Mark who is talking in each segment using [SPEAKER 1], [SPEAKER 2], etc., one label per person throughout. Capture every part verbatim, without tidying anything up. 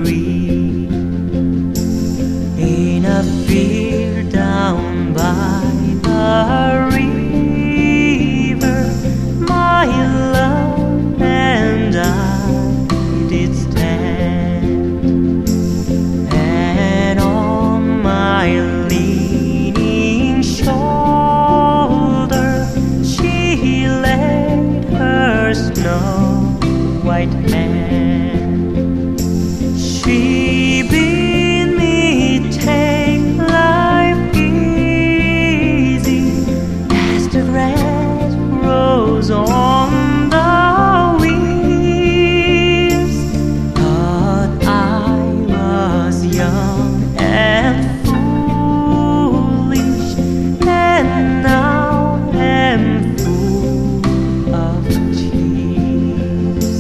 [SPEAKER 1] tree in a field down by the river. My love and I did stand, and on my leaning shoulder she laid her snow white hand. She bid me take life easy as the grass grows on the wheels. But I was young and foolish, and now am full of tears.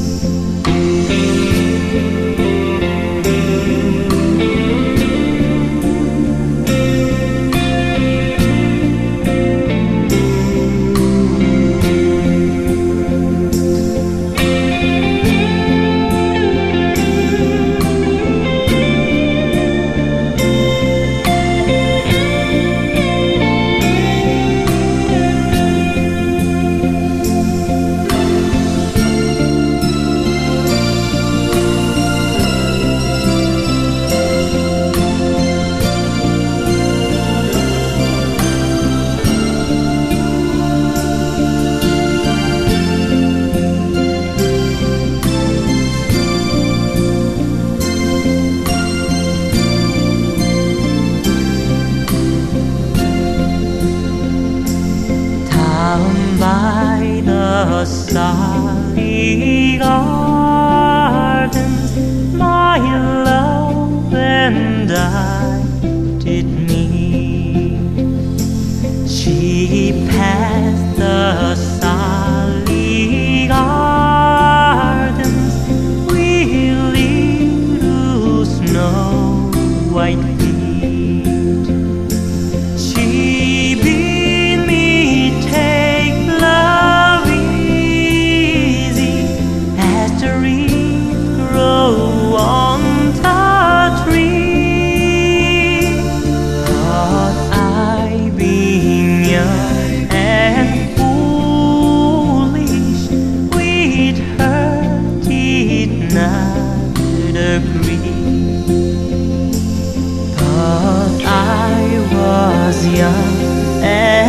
[SPEAKER 1] Down by the starry gardens, my love and I did meet. She passed the starry gardens with little snow white feet. She bid me take love easy as the leaves grow on the tree. But I, being young and foolish, with her did not agree. But I was young and